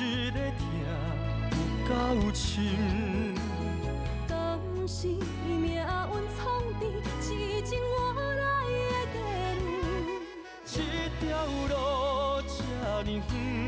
一个痛有够深。 敢是命运创治，痴情换来的地狱？ 这条路这呢远。